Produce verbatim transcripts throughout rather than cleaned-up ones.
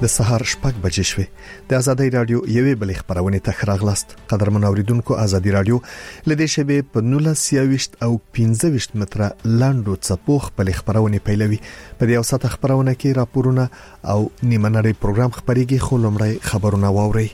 د سهار شپږ بجې شوې. د ازادي رادیو یوې بلې خبرونه ته راغلاست. قدرمن اوریدونکو، ازادي رادیو لدې شبي په نولس سیاوشت او پنځه وشت متره لاندو څپوخ بلې خبرونه پیلوي. په دې اوسط خبرونه کې راپورونه او نیمنړی پروګرام خبريږي، خو لمړی خبرونه واوري.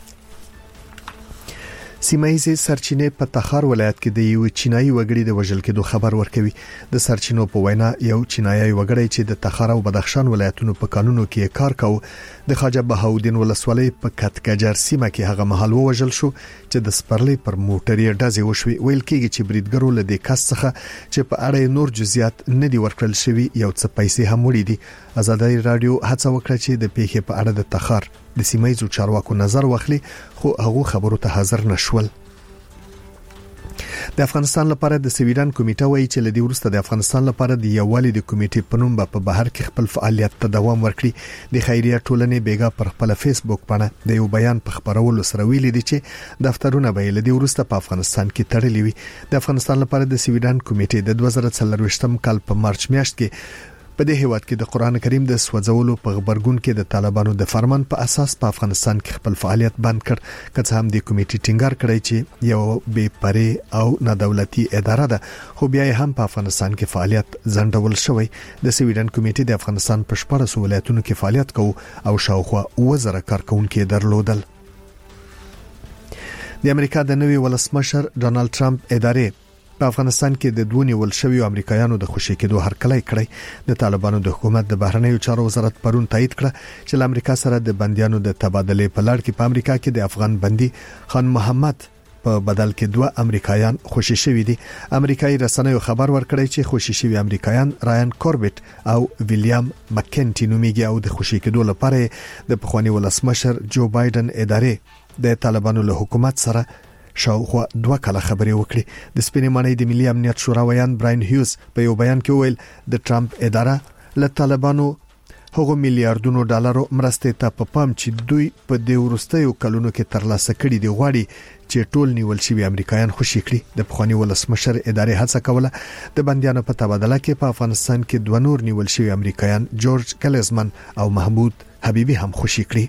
سیمایي سرچینې په تخار ولایت کې د یو چینایي وګړي د وژل کېدو خبر ورکوي. د سرچینو په وینا یو چینایي وګړی چې د تخار او بدخشان ولایتونو په قانونو کې کار کاوه د خواجه بهاودین ولسوالۍ په کټکجر سیمه کې هغه مهال وژل شو چې د سپرلي پر موټرې ډزې وشوي. ویل کېږي چې بریدګرو له دې کس څخه چې په اړه نور جزئیات نه دي ورکړل شوی یو څه پیسې هم وړي دي. ازادي رادیو هڅه وکړه چې د پیښې په اړه د تخار د سیمایي چارواکو نظر واخلي، خو هغه خبرو ته حاضر نشول. د افغانستان لپاره د سویډن کمیټه وایي چې لدی ورسته د افغانستان لپاره د یووالي د کمیټې په نوم په بهر کې خپل فعالیت ته دوام ورکړي. د خیریه ټولنې بیګا پر خپل فیسبوک باندې د یو بیان په خبرولو سره ویلي دي چې دفترونه به لدی ورسته په افغانستان کې تړلي وي. د افغانستان لپاره د سویډن کمیټې د دوه زره څلرويشتم کال په مارچ میاشت کې په دې هیواد کې د قران کریم د سوځولو په خبرګون کې د طالبانو د فرمان په اساس په افغانستان کې خپل فعالیت بند کړ. که څه هم د کمیټې ټینګار کړی چې یو بې پرې او نه دولتي اداره ده، خو بیا هم په افغانستان کې فعالیت ځنډول شوی. د سویډن کمیټې د افغانستان په شپږ ولایتونو کې فعالیت کوي او شاوخوا وزره کارکونکو درلودل. د امریکا د نوي ولسمشر ډونالد ټرمپ ادارې په افغانستان کې د دوه نیول شوی امریکایانو د خوشی کېدو هرکلی کړی. د طالبانو د حکومت د بهرنیو چارو وزارت پرون تایید کړ چې له امریکا سره د بنديانو د تبادله په لړ کې په امریکا کې د افغان بندي خان محمد په بدل کې دوه امریکایان خوشی شوی دي. امریکایي رسنیو خبر ورکړی چې خوشی شوی امریکایان رایان کوربټ او ویلیام مکنټي نومیږي او د خوشی کېدو لپاره د پخوانی ولسمشر جو بایدن ادارې د طالبانو له حکومت سره شاوخوا دوه کله خبرې وکړي. د سپینې مانۍ د ملي امنیت شورا ویان براین هیوز په یو بیان کې ویل د ټرمپ اداره له طالبانو هغه میلیارډونو ډالرو مرستې ته په پام چې دوی په دې ورستیو کلونو کې ترلاسه کړي دي غواړي چې ټول نیول شوی امریکایان خوشی کړي. د پخوانی ولسمشر ادارې هڅه کوله د بنديانو په تبادله کې په افغانستان کې دوه نور نیول شوی امریکایان جورج کلزمن او محمود حبیبي هم خوشی کړي.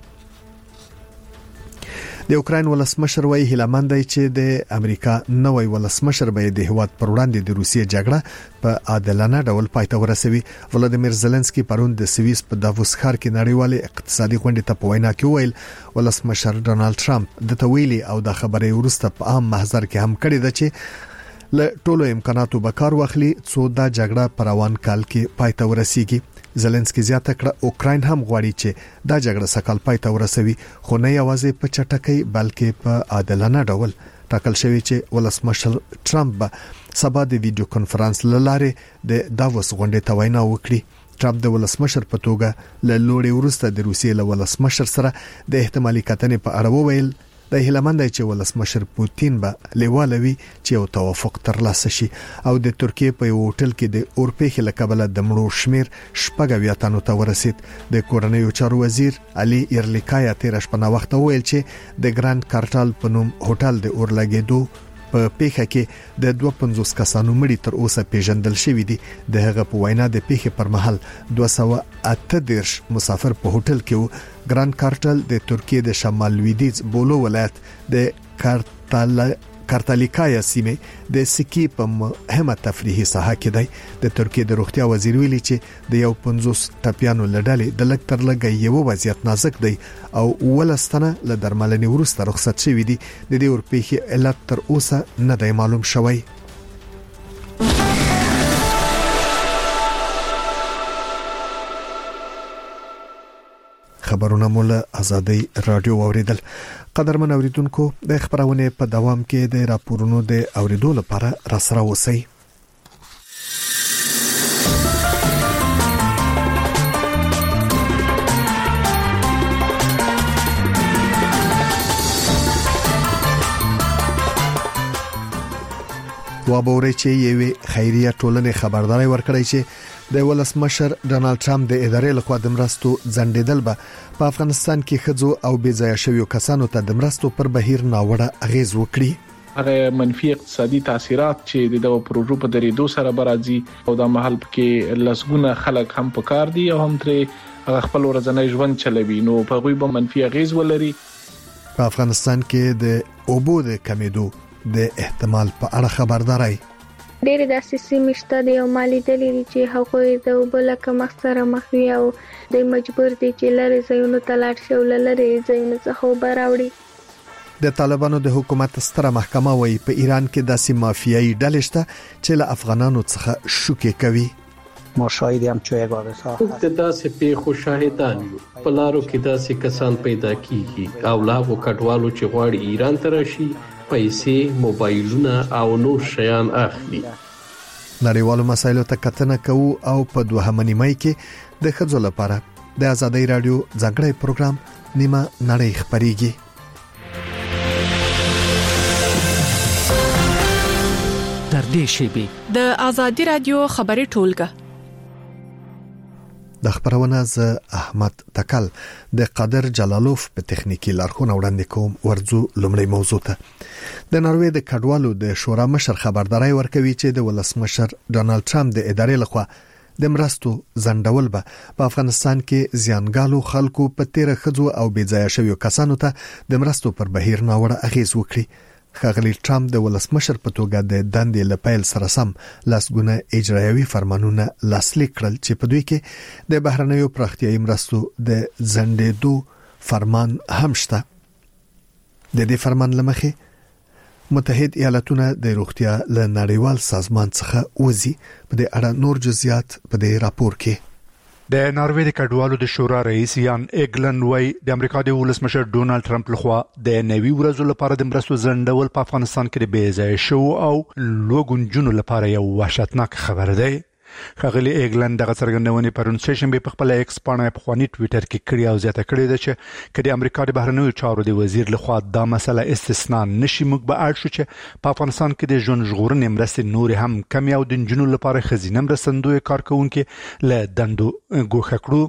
د اوکراین ولسمشر وایي هیلمند دی چې د امریکا نوې ولسمشر به د هیواد پر وړاندې د روسیې جګړه په عادلانه ډول پای ته ورسوي. ولادیمیر زيلنسکي پرون د سویس په دافوس ښار کې نړیوال اقتصادي غونډې ته په وینا کې ویل ولسمشر ډونالد ټرمپ د تویلي او د خبرې ورسته په عام محضر کې هم کړی دی چې له ټولو امکاناتو به کار واخلي څو دا جګړه پر روان کال کې پای ته ورسیږي. زيلنسکي زیاته کړه اوکراین هم غواړي چې دا جګړه سکهال پای ته ورسوي، خو نه یوازې په چټکۍ بلکې په عادلانه ډول. ټاکل شوی چې ولسمشر ټرمپ به سبا د ویډیو کانفرنس لاره د دافوس غونډې ته وینا وکړي. ټرمپ د ولسمشر په توګه له لوړې ورسته د روسیې له ولسمشر سره د احتمالي کتنې په اړه وویل د هیلمند چې ولسمشر پوتین به لیوالوي چې یو توافق ترلاسه شي. او د ترکیه په یو هوټل کې د اورپېخ لکبل د مړو شمیر شپږ ویاتانو ته ورسید. د کورنیو چارو وزیر علي ایرلیکایا تیر شپه وخت ویل چې د ګراند کارټال په نوم هوټل د اورلګېدو په پیښه کې د دوه پنځوس کسانو مړي تر اوسه پیژندل شوی دي. د هغه په وینا د پیښې پر مهال دوه سوه اته دیرش مسافر په هوټل کې وو. ګراند کارټل د ترکیه د شمال لویدیځ بولو ولایت د کارتال کارتالیکایا سیمه د سکی په مهمه تفریحي ساحه کې دی. د ترکیه د روغتیا وزیر ویلي چې د یو پنځوس ټپيانو لړلې د لک تر لګي یو وضعیت نازک دی او ولستنه له درملنې ورسته رخصت شوی دي. د دې اورپېخي علت تر اوسه نه دی معلوم شوی. خبرونه مولا ازادي رادیو اوریدل. قدرمن اوریدونکو، د خبرونه په دوام کې د راپورونو د اوریدو لپاره را سره اوسئ. وابوري چې یوې خیریه ټولنې خبرداري ورکړی چې د ولسمشر ډونالد ټرمپ د ادارې لخوا د مرستو ځنډیدل به په افغانستان کې خځو او بې ځای شویو کسانو ته د مرستو پر بهیر ناوړه اغیز وکړي. هغه منفي اقتصادي تاثیرات چې د دغه پروژو په درېدو سره برازي او د محل کې لسګونه خلک هم پکار دي او هم تر خپل ورځنی ژوند چلوي نو په هغوی به منفي اغیز ولري. په افغانستان کې د اوبو د کمیدو د احتمال په اړه خبرداري. ډېر داسې سیمې شته د یو مالی دلیل چې هغوی د اوبو له کمښت سره مخ وي او د مجبور دي چې لرې ځایونو ته لاړ شي او له لرې ځایونو څخه اوبه راوړي. د طالبانو د حکومت ستره محکمه وایي په ایران کې داسې مافیایي ډلې شته چې له افغانانو څخه شوکې کوي. ما شاهدیم چې یک حادثه هست د داسې پیښو شاهدان یو. په لارو کې داسې کسان پیدا کیږي او لا هغو کډوالو چې غواړي ایران ته راشي پیسې، موبایلونه او نور شیان اخلي. نړیوالو مسایلو ته کتنه کوو او په دوهمه نیمه کې د ښځو لپاره د آزادۍ رادیو ځانګړی پروګرام نیمه نړۍ خپرېږي. تر دې شیبې د آزادۍ رادیو خبري ټولګه د خبرونه ز احمد تکل د قادر جلالوف په تخنیکی لارښوونه وړاندې کوم. ورځو لومړی موضوع ته د ناروې د کډوالو د شورا مشر خبرداري ورکوي چې د ولسمشر ډانلډ ټرمپ د ادارې لخوا د مرستو زندول به په افغانستان کې زیانګالو خلکو په تیر خځو او بېځایه شویو کسانو ته د مرستو پر بهیر ناوړه اغیز وکړي. ښاغلي ټرمپ د ولسمشر په توګه د دندې لپیل سره سم لاسګونه اجرایوي فرمانونه لاسلیک کړل چې په دوی کې د بهرنیو پراختیايي مرستو د زندېدو فرمان هم شته. د دې فرمان لمخې متحد ایالاتونه د روغتیا له نړیوال سازمان څخه وزي. په دې اړه نور جزئیات په دې راپور کې. د ناروې د کډوالو د شورا رئیس یان ایګلن وای د امریکا د ولسمشر ډونالد ټرمپ لخوا د نوي ورځو لپاره د مرستو زندول په افغانستان کې د بېځایه شو او لوګونجونو لپاره یو وحشتناک خبر دی. ښاغلي ایګلن دغه څرګندونې پرون سېشنبه په خپل ایکس باندې په خواني ټویټر کې کړی او زیاته کړی ده چې کله امریکا د بهرنیو چارو د وزیر لخوا دا مسله استثناء نشي موږ به اړ شو چې په افغانستان کې د ژوند ژغورنې مرستې نور هم کم او د جنونو لپاره خزینه مرستندوی کارکونکو له دندو ګوښه کړو.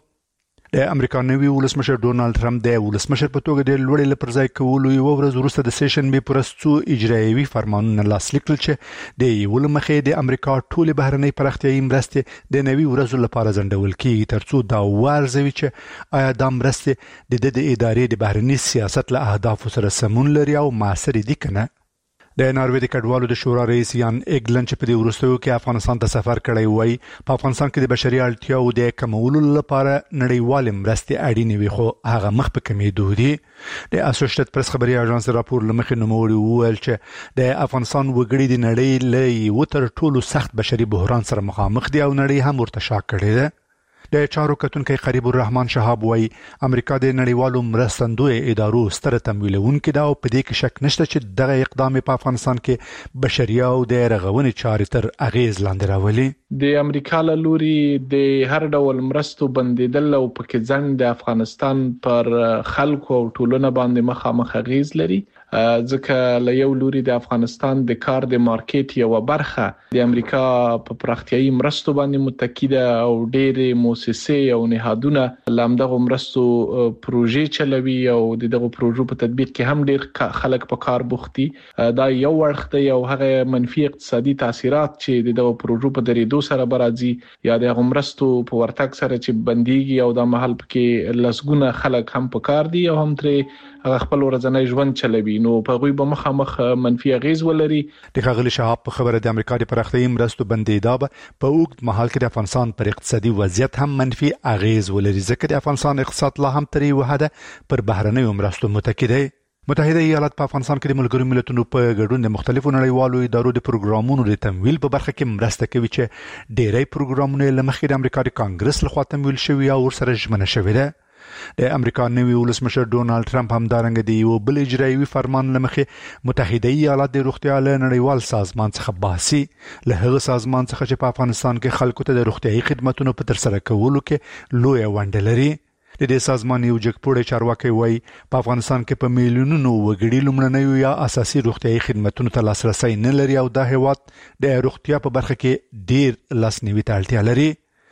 د امریکا نوی ولسمشر ډونالد ټرمپ د ولسمشر په توګه د لوړې لپرځای کولو یو ورځ وروسته د سېشن به پرستو اجرایوي فرمانونه لاسلیک کړل چې د یو لمخې د امریکا ټول بهرنۍ پراختیايي مرستې د نوی ورځو لپاره زندول کیږي ترڅو دا ورزوي چې آیا د مرستې د د ادارې د بهرنۍ سیاست له اهدافو سره سمون لري او معاصر دي کنه. د ناروې د کډوالو د شورا رئیس یان ایګلن چې په دې وروستیو کې افغانستان ته سفر کړی وای په افغانستان کې د بشري اړتیاو د کمولو لپاره نړیوال مرستې اړینې وي خو هغه مخ په کمیدو دي. د اسوسییټډ پریس خبري اژانس راپور لمخې نوموړي وویل چې د افغانستان وګړي د نړۍ له وتر ټولو سخت بشري بحران سره مخامخ دي او نړۍ هم ورته شاک کړي ده. د چارو کتونکو قریب الرحمن شهاب وای امریکا د نړیوالو مرستندوی ادارو ستر تمویلونکو دا او په دې کې شک نشته چې دغه اقدام په افغانستان کې بشري او د رغونې چارې تر اغیز لاندې راولي. د امریکا له لوري د هر ډول مرستو بندیدل او پکې ځنډ د افغانستان پر خلکو او ټولنه باندې مخامخ اغیز لري ځکه له یو لوري د افغانستان د کار د مارکیټ یو برخه د امریکا په پراختیايي مرستو باندې متکی ده او ډېرې مؤسسې او نهادونه لامدغه مرستو پروژې چلوي او دغه پروژو په تطبیق کې هم ډېر خلک په کار بوختي. دا یو وخت یو هغه منفي اقتصادي تاثیرات چې دغه پروژو په درېدو سره برازي یا د مرستو په ورتګ سره چې بنديږي او د محل کې لسګونه خلک هم په کار دي او هم ترې خپل ورځنی ژوند چلوي نو په غوي به مخامخ منفي اغیز ولري. د ښاغلي شهاب په خبره د امریکا د پراختیايي مرستو بندیدا په اوږد مهال کې د افغانستان پر اقتصادي وضعیت هم منفي اغیز ولري ځکه د افغانستان اقتصاد لا هم ترې وحده پر بهرنیو مرستو متکی دی. متحده ایالات په افغانستان کې د ملګرو ملتونو په ګډون د مختلفو نړیوالو ادارو د پروګرامونو د تمویل په برخه کې مرسته کوي چې ډېری پروګرامونه لمخې د امریکا د کانګرس لخوا تمویل شوي او ورسره ژمنه شوې ده. د امریکا نوی ولسمشر ډونالد ټرمپ هم دارنګ دی یو بل اجرایوي فرمان لمخې متحده ایالات د روغتیا له نړیوال سازمان څخه باسي له هغه سازمان څخه چې په افغانستان کې خلکو ته د روغتیايي خدماتو په تر سره کولو کې لوی ونډه لري. د دې سازمان یو جګپوړی چارواکي وایي په افغانستان کې په میلیونونو وګړي لومړنیو یا اساسي روغتیايي خدماتو ته لاسرسي نه لري او د هیواد د روغتیا په برخه کې ډیر لاسنیوي ته اړتیا لري.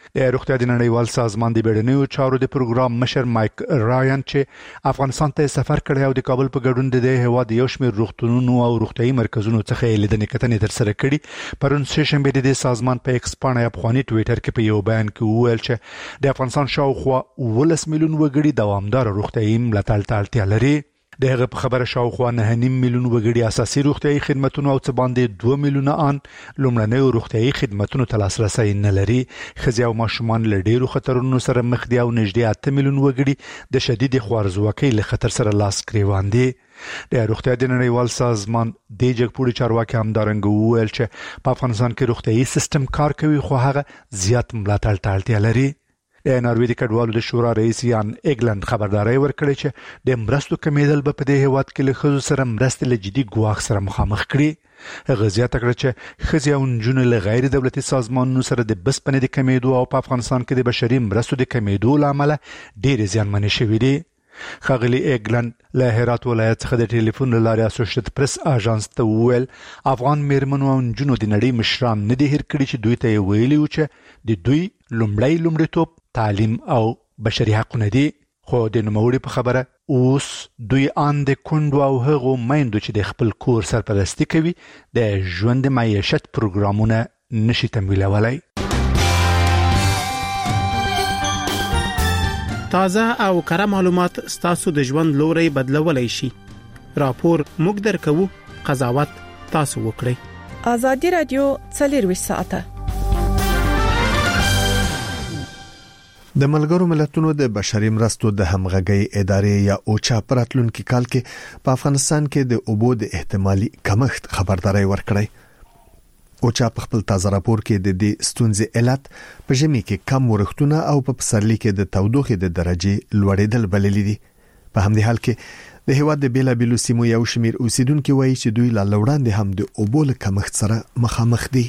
د روغتیا د نړیوال سازمان د بیړنیو چارو د پروګرام مشر مایک رایان چې افغانستان ته سفر کړی او د کابل په ګډون د هیواد یو شمېر روغتونونو او روغتیايي مرکزونو څخه لیدنې کتنې ترسره کړي. پرون سه شنبه د سازمان په ایکس باندې افغاني ټوئیټر کې په یو بیان کې وویل چې د افغانستان شاوخوا ولس میلیون وګړي دوامدار روغتیايي ملاتړ ته اړتیا لري. دغه په خبره شاوخوا نه نیم میلیون وګړي اساسي روغتیايي خدماتو او څه باندې دوه میلیونه ان لومړنۍ روغتیايي خدماتو ته لاسرسي نه لري. ښځې او ماشومان له ډیرو خطرونو سره مخ دي او نږدې اته میلیون وګړي د شدید خوارځواکۍ له خطر سره لاس ګریوان دي. د روغتیا د نړیوال سازمان د جګپوړي چارواکي همدارنګ وویل چې په افغانستان کې روغتیايي سیستم کار کوي خو هغه زیات ملاتړ ته اړتیا لري. د ناروې د کډوالو د شورا رئیس یان ایګلند خبرداري ورکړي چې د مرستو کمیدل به په دې هیواد کې له ښځو سره مرستې له جدي ګواښ سره مخامخ کړي. هغه زیاته کړه چې ښځې او نجونې له غیر دولتي سازمانونو سره د بسپنې د کمیدو او په افغانستان کې د بشري مرستو د کمیدو له امله ډېرې زیانمنې شوې دي. خاغلی ایګلند له هرات ولایت څخه د ټلیفون له لارې اسوسییټډ پریس اژانس ته وویل افغان میرمنو او نجونو د نړۍ مشران نه دي هیر کړي چې دوی ته ویلي و چې د دوی لومړی لومړیتوب تعلیم او بشري حقونه دي. خو د نوموړي په خبره اوس دوی ان د کندو او هغو میندو چې د خپل کور سرپرستی کوي د ژوند معیشت پروګرامونه نشي تمویلولای. تازه او کره معلومات ستاسو د ژوند لوري بدلولای شي. راپور موږ درکو، قضاوت تاسو وکړئ. ازادي رادیو څلور ساعته د ملګرو ملتونو د بشري مرستو د همغږي ادارې یا اوچا پراتلونکو کال کې په افغانستان کې د اوبو د احتمالي کمښت خبرداري ورکړی. اوچا په خپل تازه راپور کې د دې ستونزې علت په ژمي کې کم ورښتونه او په پسرلي کې د تودوخې د درجه لوړېدل بللې دي. په همدې حال کې د هیواد د بیلابیلو سیمو یو شمیر اوسیدونکو وایي چې دوی لا وړاندې هم د اوبو له کمښت سره مخامخ دي.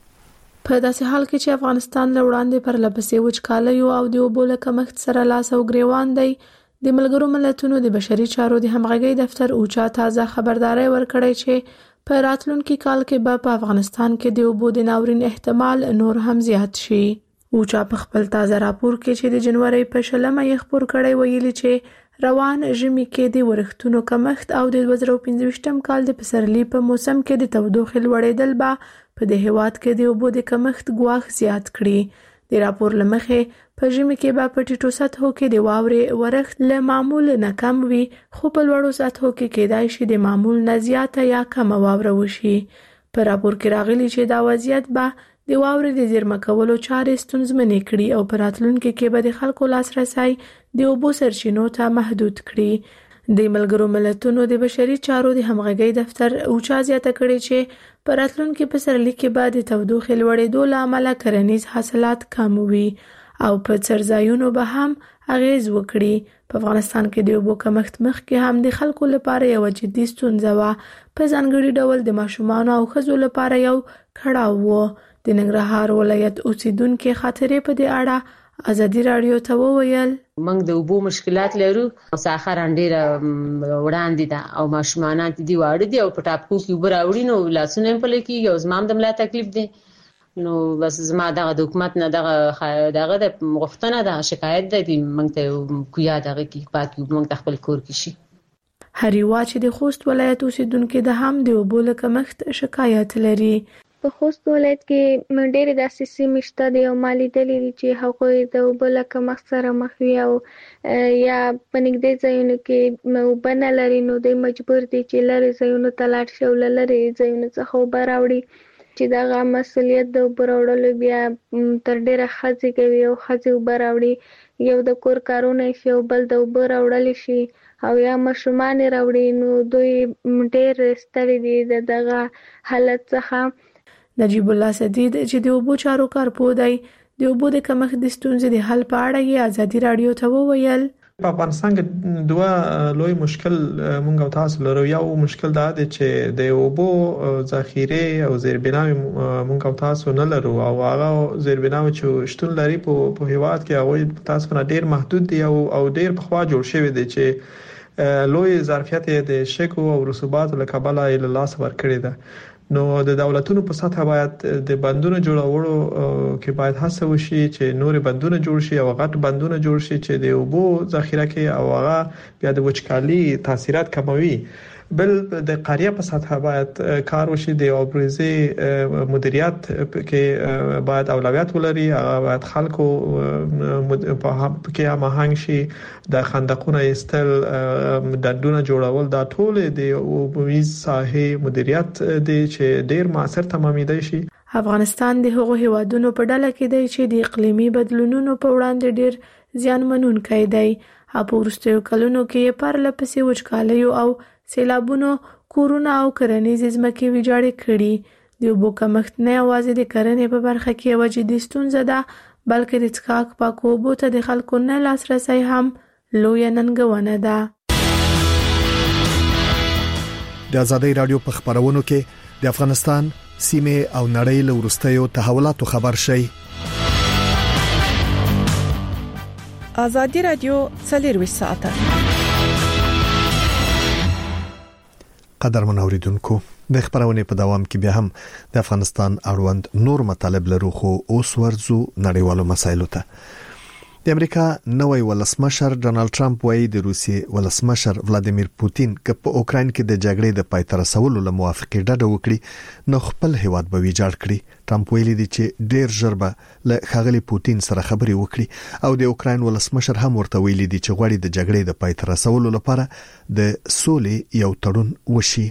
په داسې حال کې چې افغانستان له وړاندې پر لپسې وچکالیو او د اوبو له کمښت سره لاس او ګریوان دی، د ملګرو ملتونو د بشري چارو د همغږي دفتر اوچا تازه خبرداري ورکړی چې په راتلونکي کال کې به په افغانستان کې د اوبو د ناورین احتمال نور هم زیات شي. اوچا په خپل تازه راپور کې چې د جنوري په شلمه یې خبر کړی ویلي چې روان ژمي کې د ورښتونو کمښت او د دوه زره پنځه کال د پسرلي په موسم کې د تودوخې لوړېدل به په د هیواد کې د اوبو د کمښت ګواښ زیات کړي. د راپور لمخې په ژمي کې به په ټیټو سطحو کې د واورې ورښت له معمول نه کم وي، خو په لوړو سطحو کې کېدای شي د معمول نه زیاته یا کم واوره وشي. په راپور کې راغلي چې دا وضعیت به د واورې د زیرمه کولو چارې ستونزمنې کړي او په راتلونکي کې به د خلکو لاسرسی د اوبو سرچینو ته محدود کړي. د ملګرو ملتونو د بشري چارو د همغږي دفتر اوچا زیاته کړي چې په راتلونکي پسرلي کې به د تودوخې لوړېدو له امله کرنیز حاصلات کم وي او په څرځایونو به هم اغیز وکړي. په افغانستان کې د اوبو کمښت مخکې هم د خلکو لپاره یو جدي ستونزه وه، په ځانګړي ډول د ماشومانو او ښځو لپاره یو کړاو و. د ننګرهار ولایت اوسیدونکو خاطرې په دې اړه ازادي رادیو ته وویل موږ د اوبو مشکلات لرو، ساخر انډیره وړاندې ده او ماشومان دي واړه دي او په ټاپکو کې اوبه راوړي نو لاسونه په لکه یو زمام د ملا تکلیف دي. نو بس زما دغه د حکومت نه دغه دغه د غوښتنه ده، شکایت ده چې موږ ته کویا دغه کې پاتې موږ خپل کور کې شي. هریوا چې د خوست ولایت اوسیدونکو د هم د اوبو له کمښت شکایت لري. په خوست ولایت کې منډېر د اساسي مشته دی او مالی دلیل چې هغوی د اوبو له کمښت سره مخ وي او یا په نږدې ځایونو کې اوبه نه لري، نو دوی مجبور دي چې لرې ځایونو ته لاړ شي او له لرې ځایونو څخه اوبه راوړي، چې دغه مسؤلیت د اوبه راوړلو بیا تر ډېره ښځې کوي او ښځې اوبه راوړي، یو د کور کارونه شي او بل د اوبه راوړلی شي او یا ماشومان راوړي. نو دوی ډېر ستړي دي د دغه حالت څخه. نجیب الله سدید چې د اوبو چارو کارپوه دی، د اوبو د کمښت د ستونزې د حل په اړه یې ازادي رادیو ته وویل په افغانستان کې دوه لوی مشکل مونږ او تاسو لرو. یو مشکل دا دی چې د اوبو ذخیره او زیربناوي مونږ او تاسو نه لرو او هغه زیربناوي چې شتون لري په هیواد کې هغه تاسو نه ډیر محدود دي او او ډیر په خوا جوړ شوی دی چې لوی ظرفیت د شګو او رسوبات له کبله له لاس ورکړی ده. نو د دولتونو په سطح باید د بندونو جوړولو کې باید هڅه وشي چې نور بندونه جوړ شي او غټ بندونه جوړ شي چې د اوبو ذخیره کې او هغه بیا د وچکالي تاثیرات کموي. بل د قاریه په سطح باید کار وشي د اوبریزي مدیریت کې باید اولویت ولري، هغه باید خلکو په کې هماهنګ شي، د خندقونو ایستل، دندونه جوړول، دا ټول د اوبریز ساحې مدیریت دی چې ډیر موثر تمامیدای شي. افغانستان د هغو هیوادونو په ډله کې دی چې د اقلیمي بدلونونو په وړاندې ډیر زیانمنونکی دی. په وروستیو کلونو کې پرله پسې وچکالۍ او سیلابونو کورونه او کرنیزې ځمکې ویجاړې کړي. د اوبو کمښت نه یوازې د کرنې په برخه کې یوه جدي ستونزه ده، بلکې د څښاک پاکو اوبو ته د خلکو نه لاسرسی هم لویه ننګونه ده. د ازادۍ رادیو په خبرونو کې د افغانستان سیمه او نړۍ له وروستیو تحولاتو خبر شي. ازادي رادیو څلور ساعته. قدر منوریدونکو د خبرونې په دوام کې بیا هم د افغانستان اړوند نور مطالب لرو، خو اوس ورځو نړیوالو مسایلو ته. د امریکا نوی ولسمشر ډونالد ټرمپ وايي د روسیې ولسمشر ولادیمیر پوتین که په اوکرين کې د جګړې د پای ته رسولو له موافقې ډډه وکړي نو خپل هیواد به ویجاړ کړي. ټرمپ ویلي دی چې ډیر ژر به له خاغلی پوتین سره خبرې وکړي او د اوکرين ولسمشر هم ورته ویلي دی چې غواړي د جګړې د پای ته رسولو لپاره د سولې یو تړون وشي.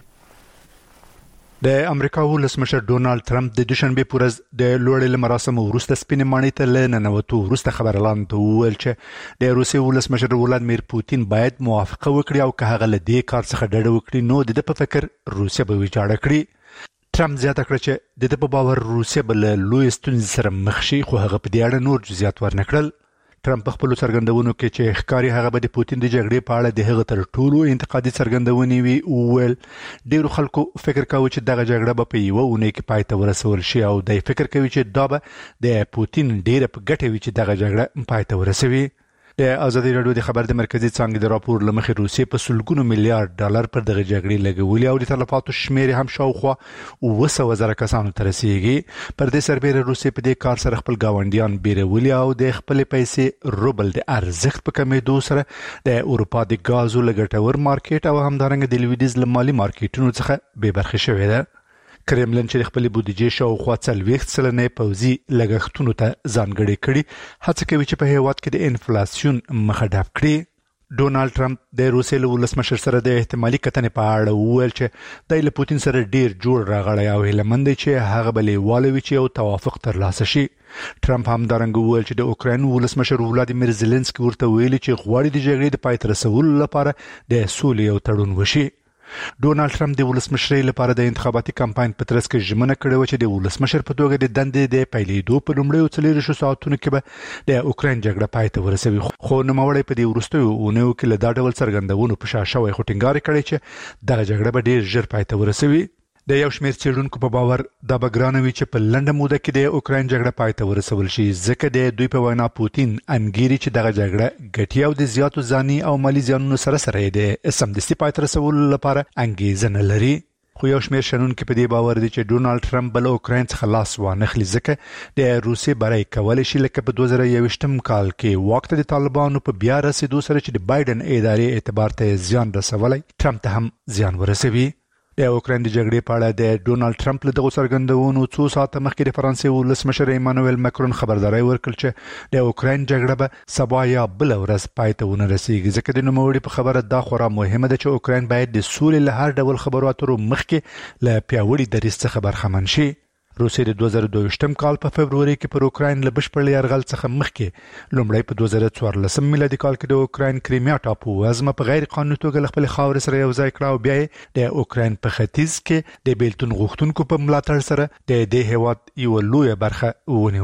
د امریکا ولسمشر ډونالد ټرمپ د دوشنبه پورز د لوړې مراسمو وروسته سپینې ماڼۍ ته لننوتو وروسته خبرلان ته وویل چې د روسیې ولسمشر ولادیمیر پوتین باید موافقه وکړي او که هغه له دې کار څخه ډډه وکړي نو د په فکر روسیه به ویجاړه کړي. ټرمپ زیاته کړه چې د په باور روسیه بل لوی ستونزې سره مخ شي، خو هغه په دې اړه نور جزئیات ورنکړل. ټرمپ په خپل څرګندونو کې چې ښکاری هغه به د پوتین د جګړې په اړه د هغه تر ټولو انتقادي څرګندونې وی وویل ډیرو خلکو فکر کاوه چې دغه جګړه به په یو اونۍ کې پای ته ورسول شي او د فکر کوي چې دا به د پوتین ډیره په ګټه وي چې دغه جګړه پای ته ورسوي. د ازادي رادیو د خبر د مرکزی څنګه د راپور لمخې روسیې په سلګونو میلیارډ ډالر پر دغه جګړې لګولې او د تلفاتو شمیر هم شاوخوا اوه سوه زره کسانو ته رسیدي. پر دې سربېره روسیې په دې کار سره خپل گاونډیان بیرولي او د خپل پیسې روبل د ارزښت په کمیدو سره د اروپا د غازو لګټور مارکیټ او همدارنګه د لویدیز لمالي مارکیټونو څخه به برخه شوې ده. کرملن چې خپل بودیجې شاوخوا څلوېښت سلنه پوځي لګښتونو ته ځانګړې کړي هڅه کوي چې په هیواد کې د انفلیسیون مخه ډب کړي. ډونالد ټرمپ د روسیې له ولسمشر سره د احتمالي کتنې په اړه وویل چې د پوتین سره ډیر جوړ راغلی او هیلمند چې هغه بلې والوي چې یو توافق ترلاسه شي. ټرمپ هم دارنګ وویل چې د اوکرين ولسمشر ولادیمیر زيلنسکي ورته ویلي چې غواړي د جګړې د پای ته رسولو لپاره د سولې یو تړون وشي. ډونالد ټرمپ د ولسمشرۍ لپاره د انتخاباتي کمپاین په ترڅ کې ژمنه کړې و چې د ولسمشر په توګه د دندې د پیلېدو په لومړیو څلورو ساعتونو کې به د اوکرين جګړه پای ته ورسوي، خو نوموړی په دې وروستیو اونیو کې له دا ډول څرګندونو په شا شوی خو ټینګار کړی چې دغه جګړه به ډیر ژر پای ته ورسوي. د یو شمېر څېړونکو په باور دا به ګرانه وي چې په لنډه موده کې د اوکرين جګړه پای ته ورسول شي، ځکه د دوی په وینا پوتین انګیري چې دغه جګړه ګټي او د زیاتو ځاني او مالی زیانونو سره سره د سمدستي پای ته رسولو لپاره انګیزه نه لري. خو یو شمېر شنونکي په دې باور دي چې ډونالد ټرمپ بل اوکرين څخه لاس وانخلي، ځکه د روسیې برای کولای شي لکه په دوه زره یوویشتم کال کې واک ته د طالبانو په بیا رسیدو سره چې د بایدن ادارې اعتبار ته زیان رسولی ټرمپ ته هم زیان ورسوي. د اوکرين د جګړې په اړه د ډونالد ټرمپ له دغو څرګندونو څو ساعته مخکې د فرانسې ولسمشر ایمانوئل ماکرون خبرداری ورکړ چې د اوکرين جګړه به سبا یا بل ورځ پای ته ونه رسیږي، ځکه د نوموړي په خبره دا خورا مهمه ده چې اوکرين باید د سولې له هر ډول خبرو اترو مخکې له پیاوړي دریځ څخه برخمن شي. روسیې د دوه زره دوه کال په فبروري کې پر اوکرين له بشپړ یرغل څخه مخکې لومړی په دوه زره څوارلسم میلادي کال کې د اوکرين کریمیا ټاپو وزمه په غیر قانوني توګه له خپل خاورې سره یو ځای کړه او بیا د اوکرين په ختیځ کې د بیلتون غوښتونکو په ملاتړ سره د دې هیواد یو لوی برخه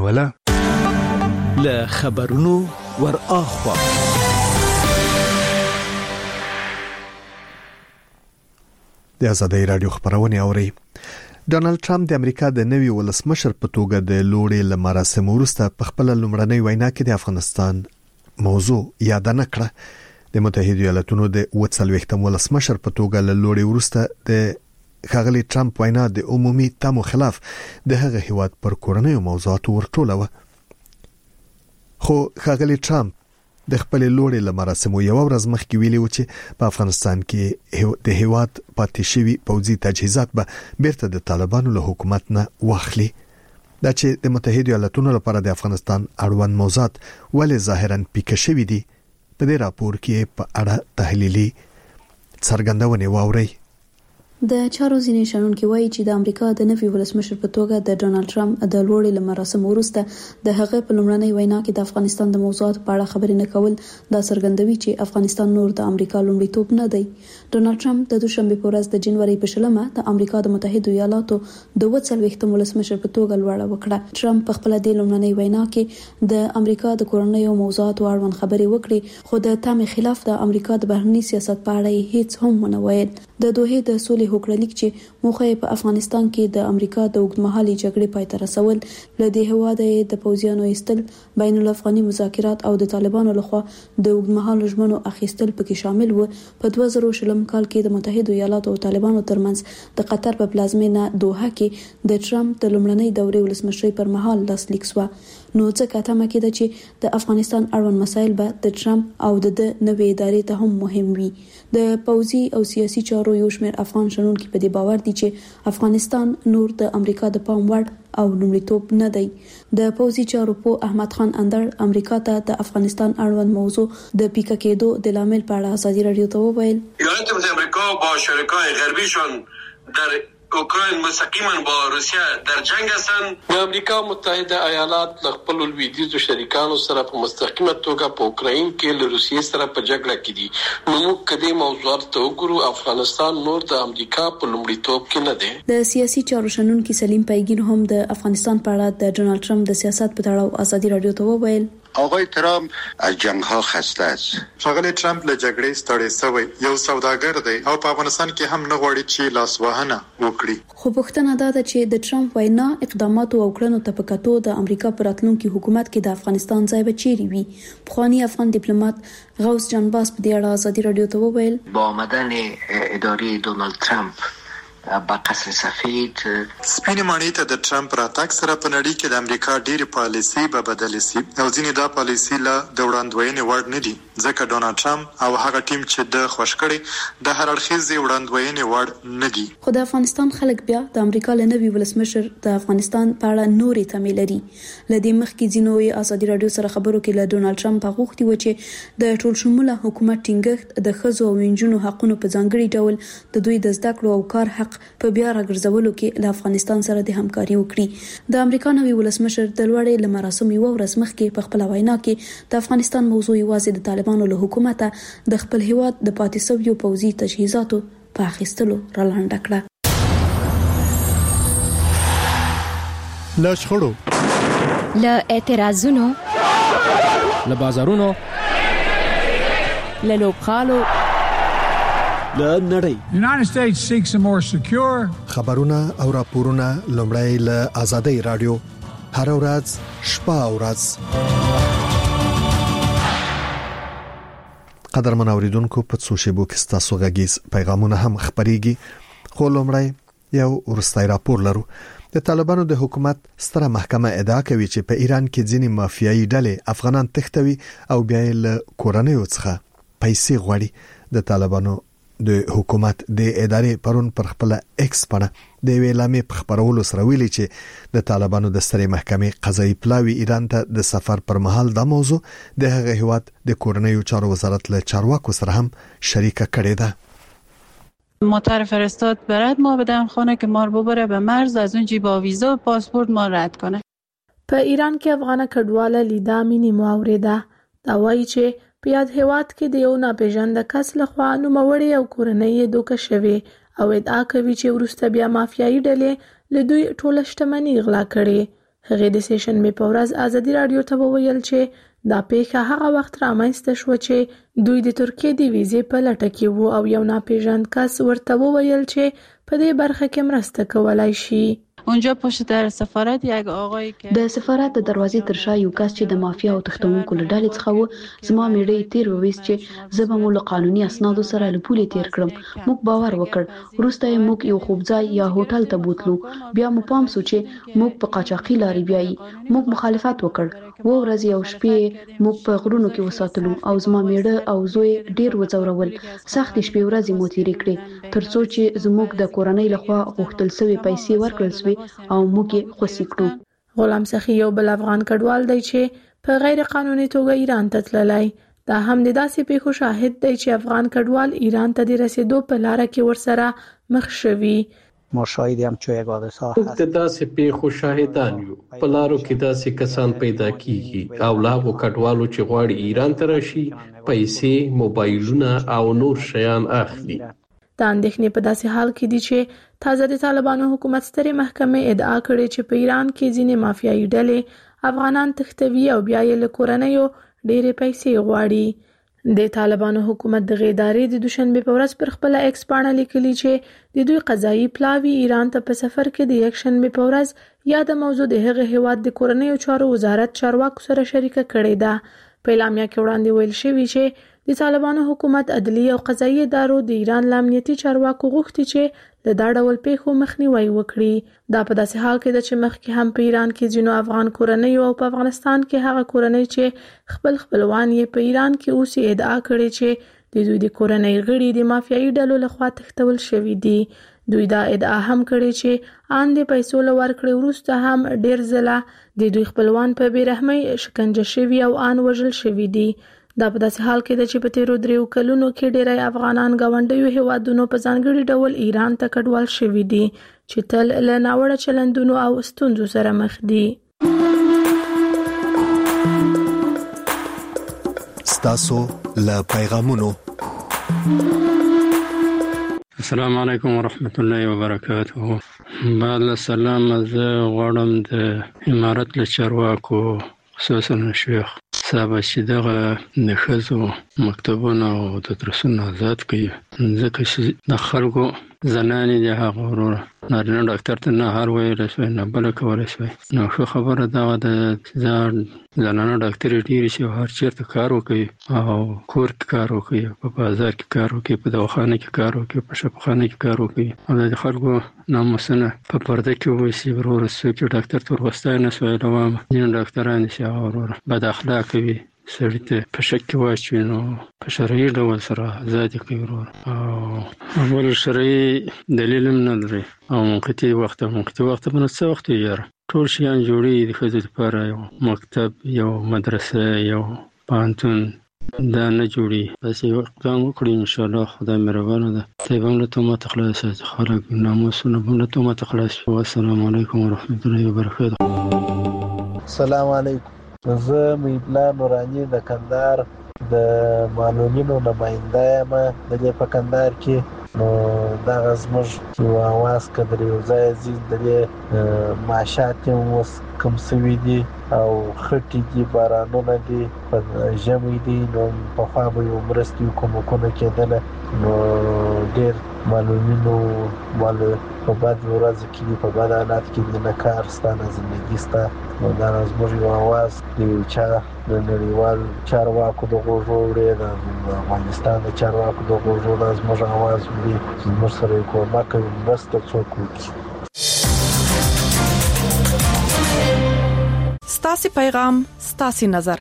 ونیوله. له خبرونو ور اخوا د ازادۍ رادیو خبرونه اوري. ډونالد ټرمپ د امریکا د نوي ولسمشر په توګه د لوړې لمراسم وروسته په خپل لومړنۍ وینا کې د افغانستان موضوع یاد نه کړه. د متحده ایالاتونو د اوه څلوېښتم ولسمشر په توګه له لوړې وروسته د ښاغلي ټرمپ وینا د عمومي تمو خلاف د هغه هیواد پر کورنیو موضوعاتو ورټوله و. خو ښاغلي ټرمپ د خپل لوړې لمراسمو یو ورځ مخکې ویلي و چې په افغانستان کې د هیواد پاتې شوی پوځي تجهیزات به بیرته د طالبانو له حکومت نه واخلي. دا چې د متحده ایالاتونو لپاره د افغانستان اړوند موضوعات ولې ظاهرا پیکه شوی دي په دې راپور کې په اړه تحلیلي څرګندونه واوري. د چارو ځینې شنونکي وایي چې د امریکا د نوي ولسمشر په توګه د ډونالد ټرمپ د لوړې لمراسمو وروسته د هغه په لومړنۍ وینا کې د افغانستان د موضوعاتو په اړه خبرې نه کول دا څرګندوي چې افغانستان نور د امریکا لومړیتوب نه دی. ډونالد ټرمپ د دوشنبه په ورځ د جنوري په شلمه د امریکا د متحده ایالاتو د وڅلوېښتم ولسمشر په توګه لوړه وکړه. ټرمپ په خپل د لومړنۍ وینا کې د امریکا د کورنیو موضوعاتو اړوند خبرې وکړې، خو د تام خلاف د امریکا د بهرنی سیاست په اړه هیڅ هم ونه ویل. د دوه د سولې هوکړلیک چې موخه په افغانستان کې د امریکا د اوږدمهالي جګړې پای ته رسول، له دې هواده د پوځیانو ایستل، بین الافغاني مذاکرات او د طالبانو لخوا د اوږدمهالو ژمنو اخیستل پکې شامل و. په دوه زره شلم کال کې د متحده ایالاتو او طالبانو ترمنځ د قطر په پلازمینه دوحه کې د ټرمپ د لومړنۍ دورې ولسمشرۍ پر مهال لاسلیک شو. نو ځکه تمه کېده چې د افغانستان اړوند مسایل به د ټرمپ او د نوې ادارې ته هم مهم وي. د پوځي او سیاسي چارو یو شمېر افغان شنونکي په دې باور دي چې افغانستان نور د امریکا د پام وړ او لومړیتوب نه دی. د پوځي چارو په احمد خان اندر امریکا ته د افغانستان اړوند موضوع د پیکه کېدو د لامل په اړه ازادي رادیو ته وویل: ایالات متحده آمریکا با شرکای غربیشان در اوکراین مستقیما با روسیه در جنگ هستند. د امریکا متحده ایالات له خپل لویدیځو شریکانو سره په مستقیمه توګه په اوکراین کې له روسیې سره په جګړه کې دي. نو موږ کدي موضوعات ته وګورو، افغانستان نور د امریکا په لومړیتوب کې نه دی. د سیاسي چارو شنونکي سلیم پیګین هم د افغانستان په اړه د ډونالد ټرمپ د سیاست په تړاو ازادي رادیو ته وویل: آقای ترامپ از جنگ ها خسته است. ښاغلی ټرمپ له جګړې ستړی شوی یو سوداګر دی او په افغانستان کې هم نه غواړي چې لاسوهنه وکړي. خو پوښتنه دا ده چې د ټرمپ وینا اقدامات او کړنو ته په کتو د امریکا پر راتلونکي حکومت کې د افغانستان ځای به چیرې وي. پخوانی افغان ډیپلوماټ غوث جان باز په دې اړه ازادي رادیو ته وویل: با آمدن اداره دونالد ترامپ با قصر سفید سپین مانی ته د ټرمپ راتګ سره په نړۍ کې د امریکا ډېری پالیسي به بدل شي او ځینې دا پالیسي له د وړاندوینې وړ نه دي، ځکه ډونالد ټرمپ او هغه ټیم چې د خوش کړي د هر اړخیزې وړاندوینې وړ نه دي. خو د افغانستان خلک بیا د امریکا له نوي ولسمشر د افغانستان په اړه نورې تمې لري. لدې مخکې ځینو یې ازادي رادیو سره خبرو کې له ډونالد ټرمپ غوښتي و چې د ټول شموله حکومت ټینګښت د ښځو او نجونو حقونو په ځانګړي ډول د دوی د زده کړو او کار حق په بیا راګرځولو کې له افغانستان سره د همکاري وکړي. د امریکا نوي ولسمشر د لوړې لمراسم یو ورځ مخکې په خپل وینا کې د افغانستان موضوع یوازې د طالبانو له حکومته د خپل هیواد د پاتې شویو پوځي تجهیزاتو په اخیستلو رالاندې کړه. له شخړو، له اعتراضونو، له بازارونو، له لوبغالو، له نړۍ. United States seeks a more secure خبرونه او راپورونه لومړی له آزادۍ رادیو هر ورځ شپه او ورځ. قدرمن اوریدونکو، په څو شیبو کې تاسو غږیز پیغامونه هم خبريږي، خو لومړی یو ورستای راپور لرو. د طالبانو د حکومت ستره محکمه ادعا کوي چې په ایران کې ځینې مافیایي ډلې افغانان تښتوي او بیا یې له کورنیو څخه پیسې غواړي. د طالبانو د حکومت د ادارې پرون پر خپل ایکس باندې د ویلامې په خبرولو سره ویلي چې د طالبانو د سترې محکمې قضایي پلاوی ایران ته د سفر پر مهال د موضوع د هغه هیواد د کورنیو چارو وزارت له چارواکو سره هم شریکه کړې ده. مطار فرستاد برد ما بدم خانه که ما رو ببره به مرز، از اونجی با ویزا و پاسپورت ما رد کنه. په ایران کې افغان کډواله لیدا مینی ماوریده دا وایي چې په یاد هیواد کې د یو ناپېژانده کس لخوا نوموړی او کورنۍ دوکه شوی او ادعا کوي چې وروسته بیا مافیایي ډلې له دوی ټوله شتمني غلا کړې. هغې د سیشن مې په ورځ ازادي رادیو ته وویل چې دا پیښه هغه وخت رامنځته شوه چې دوی د ترکیې د ویزې په لټه کې وو او یو ناپېژاند کس ورته وویل چې په دې برخه کې مرسته کولای شي. اونجا پشت در سفارت یک آقای که د سفارت د دروازې تر شا یو کس چې د مافیا او تختونکو له ډلې څخه و زما میړې تیر وویست چې زه به مو له قانوني اسنادو سره له پولې تیر کړم. موږ باور وکړ. وروسته یې موږ یو خوبځای یا هوټل ته بوتلو. بیا مو پام سو چې موږ په قاچاقي لارې بیایي. موږ مخالفت وکړ. و ورځې او شپې موږ په غرونو کې وساتلو او زما میړه او زوی ډیر وځورول. سخت شپې ورځې مو تیرې کړې ترڅو چې زموږ د کورنۍ لخوا غوښتل شوی پیسې ورکړل شوې او موږ یې خوشي کړو. غلام سخی یو بل افغان کډوال دی چې په غیر قانوني توګه ایران ته تللی. دا هم د داسې پیښو شاهد دی چې افغان کډوال ایران ته د رسیدو په لار کې ورسره مخ شوي. ما شاهد هم چې یک حادثه هست د داسې پیښو شاهدان یو. په لارو کې داسې کسان پیدا کیږي او لا هغو کډوالو چې غواړي ایران ته راشي پیسې، موبایلونه او نور شیان اخلي. دا اندېښنې په داسې حال کې دي چې تازه د طالبانو حکومت سترې محکمې ادعا کړې چې په ایران کې ځینې مافیایي ډلې افغانان تښتوي او بیا یې له کورنیو ډېرې پیسې غواړي. د طالبانو حکومت د ادارې د دوشنبه په ورځ پر خپل ایکس باندې لیکلي چې د دوی قضایي پلاوی ایران ته په سفر کې د یک شنبه په ورځ یا د موضوع د هغه هیواد د کورنیو چارو وزارت چارواکو سره شریکه کړې ده. په اعلامیه کې وړاندې ویل شوی چې د طالبانو حکومت عدلی او قضایي ادارو د ایران له امنیتي چارواکو غوښتي چې له دا ډول پیښو مخنیوي وکړي. دا په داسې حال کې ده چې مخکې هم په ایران کې ځینو افغان کورنیو او په افغانستان کې هغه کورنۍ چې خپل خپلوان یې په ایران کې اوسي ادعا کړې چې د دوی د کورنۍ غړي د مافیایي ډلو لخوا تښتول شوي دي. دوی دا ادعا هم کړې چې آن د پیسو له ورکړې وروسته هم ډېر ځله د دوی خپلوان په بېرحمۍ شکنجه شوي او آن وژل شوي دي. دا په داسې حال کې ده چې په تیرو دریو کلونو کې ډېری افغانان ګاونډیو هیوادونو په ځانګړي ډول ایران ته کډوال شوي دي چې تل له ناوړه چلندونو او ستونزو سره مخ دي. ستاسو له پیغامونو. السلام علیکم ورحمت الله وبرکاته. بعد السلام زه غواړم د امارت له چارواکو خصوصا شیخ صاحب چې دغه د ښځو مکتبونه او د درسونه آزاد کړي ځکه چې د خلکو زنانې د هغه وروره نارینه ډاکټر ته نه هر ویلی شوی نه بله کولی شوی. نو ښه خبره دغه ده زنانه ډاکټرې ډېرې چې هر چېرته کار وکوي او کور کې کار وکوي، په بازار کې کار وکوي، په دواخانه کې کار وکوي، په شفاخانه کې کار وکوي او د خلکو ناموسونه په پرده کې وویسي. وروره څوک چې ډاکټر ته ورغوستی نه شوی لوامه ځینې ډاکټران چې هغه وروره بد اخلاقه وي سړي ته په شک کې واچوي نو په شرعي ډول سره ازادي کوي وروره او اول شرعي دلیل هم نه لري او منقطي وخت منقطي وخت په نو څه وخت یې ټول شیان جوړي د ښځو لپاره یو مکتب یو مدرسه یو پوهنتون دا نه جوړي. بس یو اقدام وکړي انشاءالله خدای مهربانه ده. طیبه هم له تهمته خلاص شي، خلک ناموسونه هم له تهمته خلاص شي. والسلام علیکم ورحمت الله وبرکاته. السلام علیکم. زه میبلا نورانی د کندهار د معلولینو نماینده یم د دې په کندهار کې. نو دغه زموږ یو اواز که در یو ځای ځي د دې معاشات هم اوس کم سوي دي او خټې دي، بارانونه دي، په ژمی دي. نو پخوا به یو مرستې کومکونه کېدله نو ډېر معلولینو مالو په بد ورځ کې دي، په بد حالات کې دي، نه کار سته نه زندګي سته. نو دا زموږ یو اواز د یو چا د نړیوال چارواکو د غوږو وړي، د افغانستان د چارواکو د غوږو دا زموږ اواز وړي چې زموږ سره یې کومک کوي، مرسته څوک وکړي. ستاسې پیغام ستاسې نظر.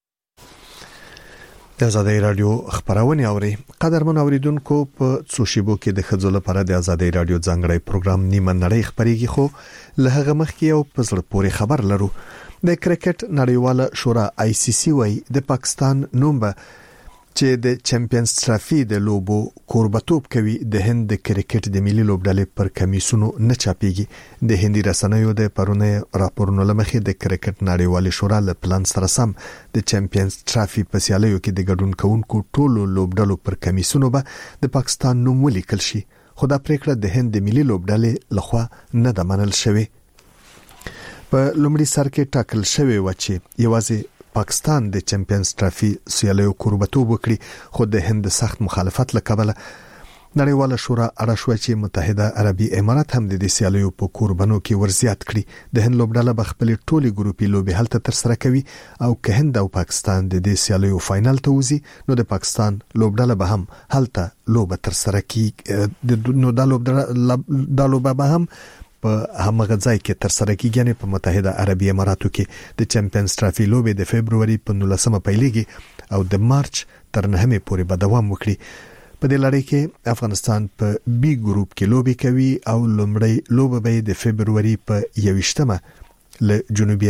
د آزادۍ رادیو خبرونه اوري. قدرمن اوریدونکو په څو شیبو کې د خځو لپاره د آزادۍ رادیو ځانګړی پروګرام نیمه نړۍ خبريږي، خو له هغه مخکې یو پزړه پورې خبر لرو. د کرکټ نړیواله شورا آی سی سی وايي د پاکستان نوم به چې د چمپیونز ټرافي د لوبو کوربتوب کوي د هند د کرکټ د ملي لوبډلې پر کمیسونو نه چاپیږي. د هندي رسنیو د پرونه راپورونو لمخې د کرکټ نړیواله شورا له پلان سره سم د چمپیونز ټرافي په سیالیو کې د ګډون کوونکو ټولو لوبډلو پر کمیسونو به د پاکستان نوم ولیکل شي، خو دا پریکړه د هند د ملي لوبډلې لخوا نه ده منل شوې. په لومړي سر کې ټاکل شوی و چې یوازې پاکستان د چمپیونز ټرافي سیالیو کوربتوب وکړي، خو د هند سخت مخالفت له کبله نړیواله شورا اړه شو چې متحده عربي امارات هم د دې سیالیو په قربانو کې ورزيات کړي د هند لوبډاله بخپل ټولي ګروپي لوبي هلته تر سره کوي او که هند او پاکستان د دې سیالیو فائنل ته وځي نو د پاکستان لوبډاله به هم هلته لوبه تر سره کوي نو د لوبډاله د لوبه به هم په همغه ځای کې تر سره کیږي یعنی په متحده عربي اماراتو کې د چمپیونز ټرافي لوبه د فبرवरी په نولسمه پیلېږي او د مارچ تر نهمه پورې به دوام وکړي په دې لړۍ کې افغانستان په بي ګروپ کې لوبي کوي او لومړی لوبه به د فبرवरी په یوویشتمه له جنوبي